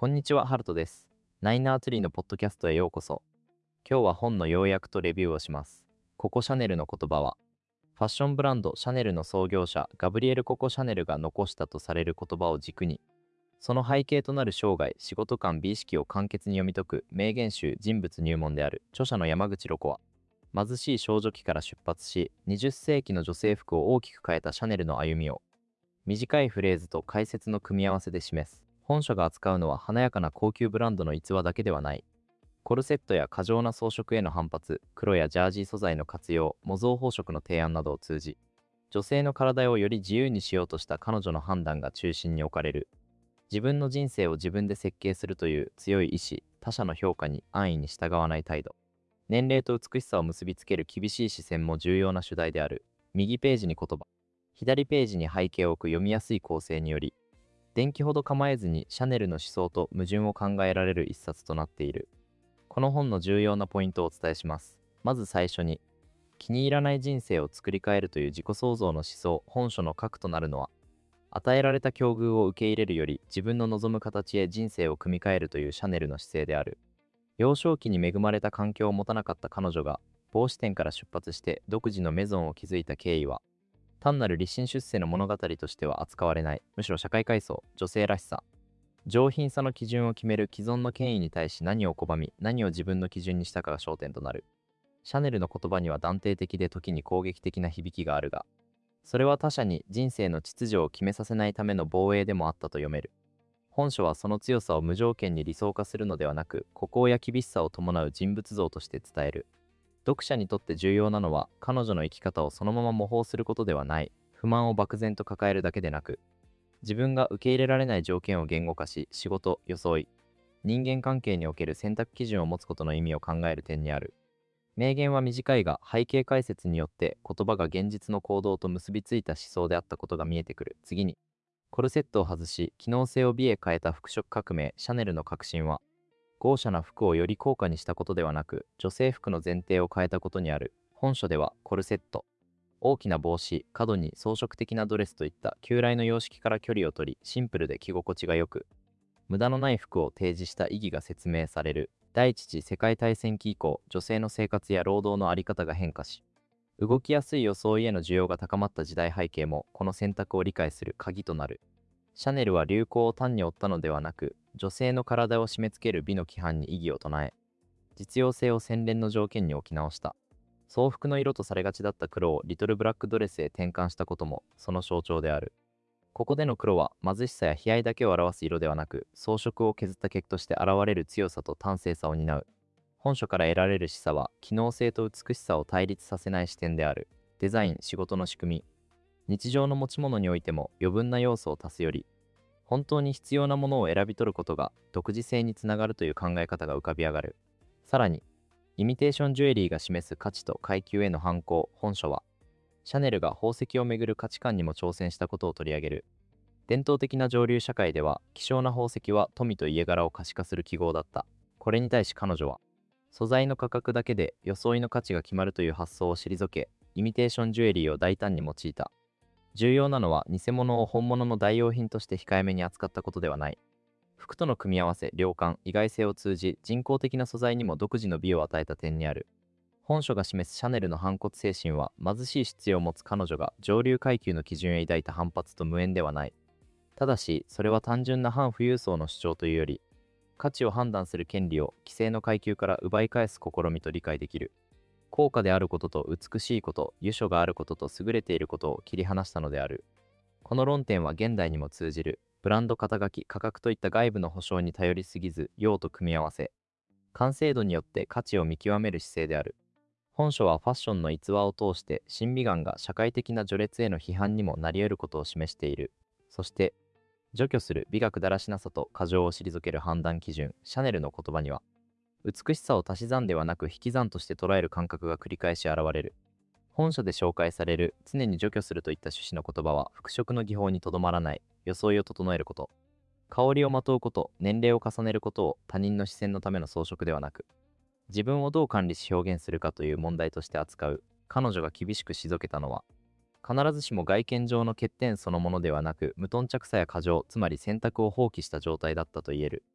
こんにちは、ハルトです。ナイナーツリーのポッドキャストへようこそ。今日は本の要約とレビューをします。ココ・シャネルの言葉は、ファッションブランドシャネルの創業者ガブリエル・ココ・シャネルが残したとされる言葉を軸に、その背景となる生涯、仕事観、美意識を簡潔に読み解く名言集人物入門である著者の山口ロコは、貧しい少女期から出発し、20世紀の女性服を大きく変えたシャネルの歩みを、短いフレーズと解説の組み合わせで示す。本書が扱うのは華やかな高級ブランドの逸話だけではない。コルセットや過剰な装飾への反発、黒やジャージー素材の活用、模造宝飾の提案などを通じ、女性の体をより自由にしようとした彼女の判断が中心に置かれる。自分の人生を自分で設計するという強い意志、他者の評価に安易に従わない態度。年齢と美しさを結びつける厳しい視線も重要な主題である。右ページに言葉、左ページに背景を置く読みやすい構成により、電気ほど構えずにシャネルの思想と矛盾を考えられる一冊となっている。この本の重要なポイントをお伝えします。まず最初に、気に入らない人生を作り変えるという自己創造の思想、本書の核となるのは、与えられた境遇を受け入れるより自分の望む形へ人生を組み替えるというシャネルの姿勢である。幼少期に恵まれた環境を持たなかった彼女が、帽子店から出発して独自のメゾンを築いた経緯は、単なる立身出世の物語としては扱われない。むしろ社会階層、女性らしさ、上品さの基準を決める既存の権威に対し何を拒み、何を自分の基準にしたかが焦点となる。シャネルの言葉には断定的で時に攻撃的な響きがあるが、それは他者に人生の秩序を決めさせないための防衛でもあったと読める。本書はその強さを無条件に理想化するのではなく、孤高や厳しさを伴う人物像として伝える。読者にとって重要なのは、彼女の生き方をそのまま模倣することではない。不満を漠然と抱えるだけでなく、自分が受け入れられない条件を言語化し、仕事、装い、人間関係における選択基準を持つことの意味を考える点にある。名言は短いが、背景解説によって言葉が現実の行動と結びついた思想であったことが見えてくる。次に、コルセットを外し、機能性を美へ変えた服飾革命、シャネルの革新は、豪奢な服をより高価にしたことではなく、女性服の前提を変えたことにある。本書では、コルセット、大きな帽子、角に装飾的なドレスといった旧来の様式から距離を取り、シンプルで着心地が良く、無駄のない服を提示した意義が説明される。第一次世界大戦期以降、女性の生活や労働の在り方が変化し、動きやすい装いへの需要が高まった時代背景も、この選択を理解する鍵となる。シャネルは流行を単に追ったのではなく、女性の体を締め付ける美の規範に異議を唱え、実用性を洗練の条件に置き直した。装服の色とされがちだった黒をリトルブラックドレスへ転換したこともその象徴である。ここでの黒は貧しさや悲哀だけを表す色ではなく、装飾を削った結として現れる強さと端正さを担う。本書から得られる示唆は、機能性と美しさを対立させない視点である。デザイン、仕事の仕組み、日常の持ち物においても余分な要素を足すより、本当に必要なものを選び取ることが独自性につながるという考え方が浮かび上がる。さらに、イミテーションジュエリーが示す価値と階級への反抗。本書は、シャネルが宝石をめぐる価値観にも挑戦したことを取り上げる。伝統的な上流社会では、希少な宝石は富と家柄を可視化する記号だった。これに対し彼女は、素材の価格だけで装いの価値が決まるという発想を退け、イミテーションジュエリーを大胆に用いた。重要なのは、偽物を本物の代用品として控えめに扱ったことではない。服との組み合わせ、量感、意外性を通じ、人工的な素材にも独自の美を与えた点にある。本書が示すシャネルの反骨精神は、貧しい質を持つ彼女が上流階級の基準へ抱いた反発と無縁ではない。ただし、それは単純な反富裕層の主張というより、価値を判断する権利を既成の階級から奪い返す試みと理解できる。高価であることと美しいこと、由緒があることと優れていることを切り離したのである。この論点は現代にも通じる。ブランド肩書き、価格といった外部の保証に頼りすぎず、用と組み合わせ、完成度によって価値を見極める姿勢である。本書はファッションの逸話を通して、審美眼が社会的な序列への批判にもなり得ることを示している。そして、除去する美学だらしなさと過剰を退ける判断基準、シャネルの言葉には、美しさを足し算ではなく引き算として捉える感覚が繰り返し現れる。本書で紹介される常に除去するといった趣旨の言葉は服飾の技法にとどまらない。装いを整えること、香りをまとうこと、年齢を重ねることを他人の視線のための装飾ではなく、自分をどう管理し表現するかという問題として扱う。彼女が厳しく退けたのは、必ずしも外見上の欠点そのものではなく、無頓着さや過剰、つまり選択を放棄した状態だったと言える。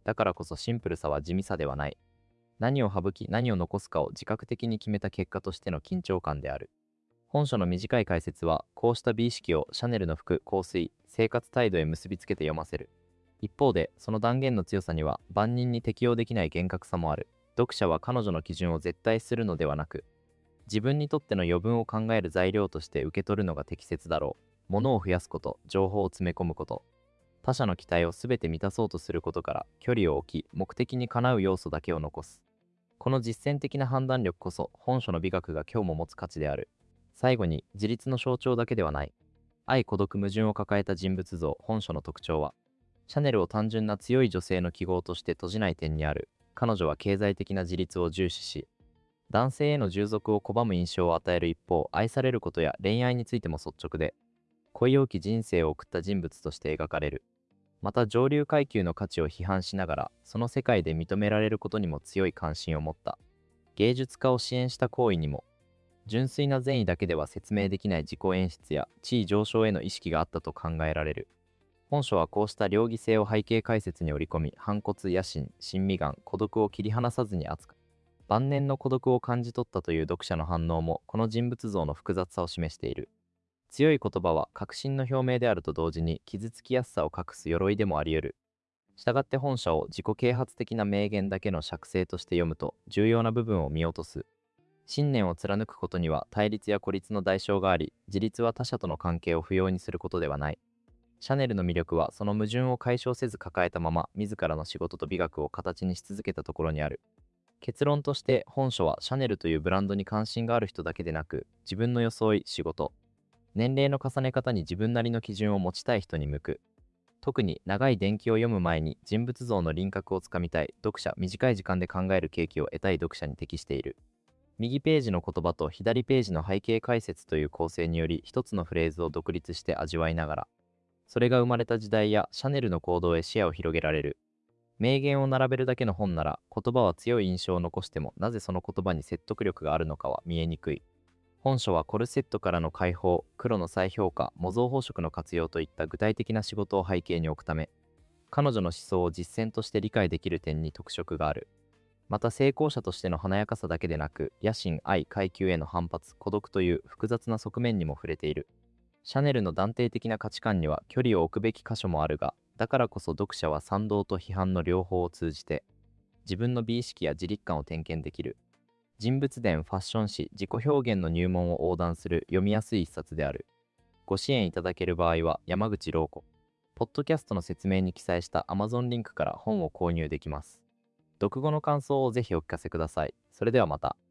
だからこそシンプルさは地味さではない。何を省き何を残すかを自覚的に決めた結果としての緊張感である。本書の短い解説は、こうした美意識をシャネルの服、香水、生活態度へ結びつけて読ませる。一方で、その断言の強さには万人に適用できない厳格さもある。読者は彼女の基準を絶対するのではなく、自分にとっての余分を考える材料として受け取るのが適切だろう。物を増やすこと、情報を詰め込むこと、他者の期待を全て満たそうとすることから距離を置き、目的にかなう要素だけを残す。この実践的な判断力こそ本書の美学が今日も持つ価値である。最後に、自立の象徴だけではない。愛孤独矛盾を抱えた人物像。本書の特徴は、シャネルを単純な強い女性の記号として閉じない点にある。彼女は経済的な自立を重視し、男性への従属を拒む印象を与える一方、愛されることや恋愛についても率直で、恋多き人生を送った人物として描かれる。また上流階級の価値を批判しながら、その世界で認められることにも強い関心を持った。芸術家を支援した行為にも、純粋な善意だけでは説明できない自己演出や地位上昇への意識があったと考えられる。本書はこうした両義性を背景解説に織り込み、反骨、野心、親身眼、孤独を切り離さずに扱う。晩年の孤独を感じ取ったという読者の反応も、この人物像の複雑さを示している。強い言葉は確信の表明であると同時に、傷つきやすさを隠す鎧でもあり得る。したがって本書を自己啓発的な名言だけの釈聖として読むと、重要な部分を見落とす。信念を貫くことには対立や孤立の代償があり、自立は他者との関係を不要にすることではない。シャネルの魅力はその矛盾を解消せず抱えたまま、自らの仕事と美学を形にし続けたところにある。結論として、本書はシャネルというブランドに関心がある人だけでなく、自分の装い、仕事、年齢の重ね方に自分なりの基準を持ちたい人に向く。特に長い伝記を読む前に人物像の輪郭をつかみたい読者、短い時間で考える契機を得たい読者に適している。右ページの言葉と左ページの背景解説という構成により、一つのフレーズを独立して味わいながら、それが生まれた時代やシャネルの行動へ視野を広げられる。名言を並べるだけの本なら、言葉は強い印象を残しても、なぜその言葉に説得力があるのかは見えにくい。本書はコルセットからの解放、黒の再評価、模造宝飾の活用といった具体的な仕事を背景に置くため、彼女の思想を実践として理解できる点に特色がある。また成功者としての華やかさだけでなく、野心、愛、階級への反発、孤独という複雑な側面にも触れている。シャネルの断定的な価値観には距離を置くべき箇所もあるが、だからこそ読者は賛同と批判の両方を通じて、自分の美意識や自立感を点検できる。人物伝、ファッション誌、自己表現の入門を横断する読みやすい一冊である。ご支援いただける場合は、山口郎子。ポッドキャストの説明に記載した Amazon リンクから本を購入できます。読後の感想をぜひお聞かせください。それではまた。